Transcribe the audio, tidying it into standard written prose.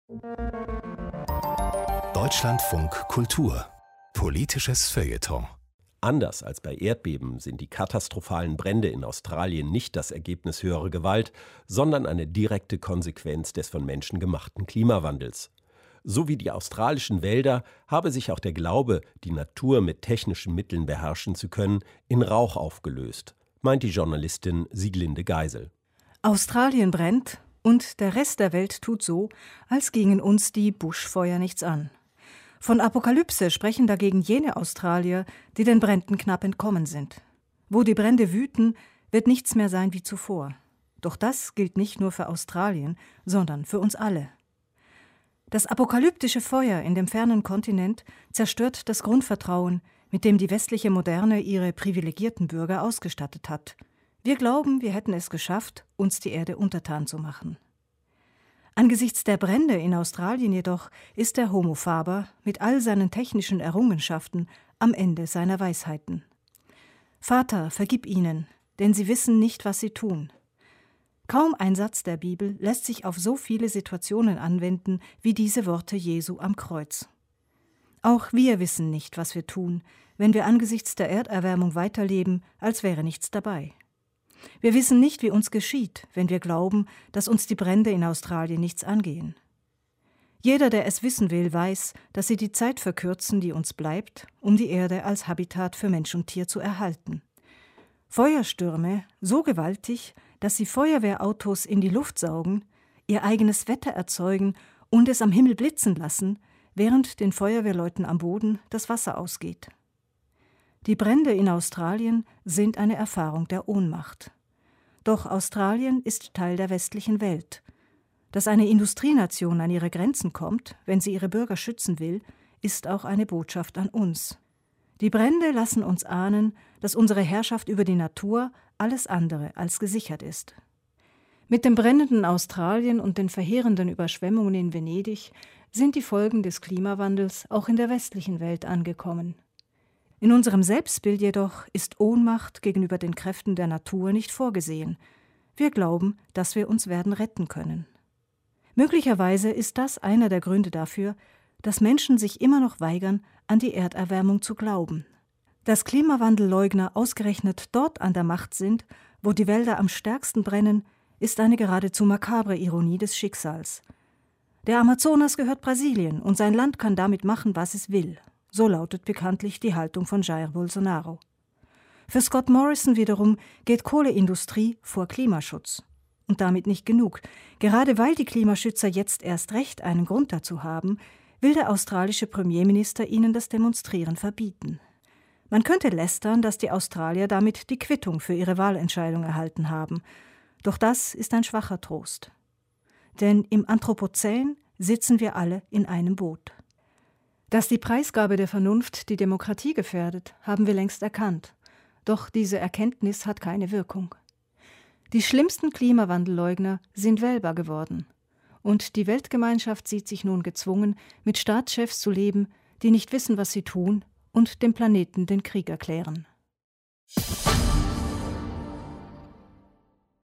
Deutschlandfunk Kultur. Politisches Feuilleton. Anders als bei Erdbeben sind die katastrophalen Brände in Australien nicht das Ergebnis höherer Gewalt, sondern eine direkte Konsequenz des von Menschen gemachten Klimawandels. So wie die australischen Wälder habe sich auch der Glaube, die Natur mit technischen Mitteln beherrschen zu können, in Rauch aufgelöst, meint die Journalistin Sieglinde Geisel. Australien brennt und der Rest der Welt tut so, als gingen uns die Buschfeuer nichts an. Von Apokalypse sprechen dagegen jene Australier, die den Bränden knapp entkommen sind. Wo die Brände wüten, wird nichts mehr sein wie zuvor. Doch das gilt nicht nur für Australien, sondern für uns alle. Das apokalyptische Feuer in dem fernen Kontinent zerstört das Grundvertrauen, mit dem die westliche Moderne ihre privilegierten Bürger ausgestattet hat. Wir glauben, wir hätten es geschafft, uns die Erde untertan zu machen. Angesichts der Brände in Australien jedoch ist der Homo faber mit all seinen technischen Errungenschaften am Ende seiner Weisheiten. Vater, vergib ihnen, denn sie wissen nicht, was sie tun. Kaum ein Satz der Bibel lässt sich auf so viele Situationen anwenden wie diese Worte Jesu am Kreuz. Auch wir wissen nicht, was wir tun, wenn wir angesichts der Erderwärmung weiterleben, als wäre nichts dabei. Wir wissen nicht, wie uns geschieht, wenn wir glauben, dass uns die Brände in Australien nichts angehen. Jeder, der es wissen will, weiß, dass sie die Zeit verkürzen, die uns bleibt, um die Erde als Habitat für Mensch und Tier zu erhalten. Feuerstürme, so gewaltig, dass sie Feuerwehrautos in die Luft saugen, ihr eigenes Wetter erzeugen und es am Himmel blitzen lassen, während den Feuerwehrleuten am Boden das Wasser ausgeht. Die Brände in Australien sind eine Erfahrung der Ohnmacht. Doch Australien ist Teil der westlichen Welt. Dass eine Industrienation an ihre Grenzen kommt, wenn sie ihre Bürger schützen will, ist auch eine Botschaft an uns. Die Brände lassen uns ahnen, dass unsere Herrschaft über die Natur alles andere als gesichert ist. Mit dem brennenden Australien und den verheerenden Überschwemmungen in Venedig sind die Folgen des Klimawandels auch in der westlichen Welt angekommen. In unserem Selbstbild jedoch ist Ohnmacht gegenüber den Kräften der Natur nicht vorgesehen. Wir glauben, dass wir uns werden retten können. Möglicherweise ist das einer der Gründe dafür, dass Menschen sich immer noch weigern, an die Erderwärmung zu glauben. Dass Klimawandelleugner ausgerechnet dort an der Macht sind, wo die Wälder am stärksten brennen, ist eine geradezu makabre Ironie des Schicksals. Der Amazonas gehört Brasilien und sein Land kann damit machen, was es will. So lautet bekanntlich die Haltung von Jair Bolsonaro. Für Scott Morrison wiederum geht Kohleindustrie vor Klimaschutz. Und damit nicht genug. Gerade weil die Klimaschützer jetzt erst recht einen Grund dazu haben, will der australische Premierminister ihnen das Demonstrieren verbieten. Man könnte lästern, dass die Australier damit die Quittung für ihre Wahlentscheidung erhalten haben. Doch das ist ein schwacher Trost. Denn im Anthropozän sitzen wir alle in einem Boot. Dass die Preisgabe der Vernunft die Demokratie gefährdet, haben wir längst erkannt. Doch diese Erkenntnis hat keine Wirkung. Die schlimmsten Klimawandelleugner sind wählbar geworden. Und die Weltgemeinschaft sieht sich nun gezwungen, mit Staatschefs zu leben, die nicht wissen, was sie tun und dem Planeten den Krieg erklären.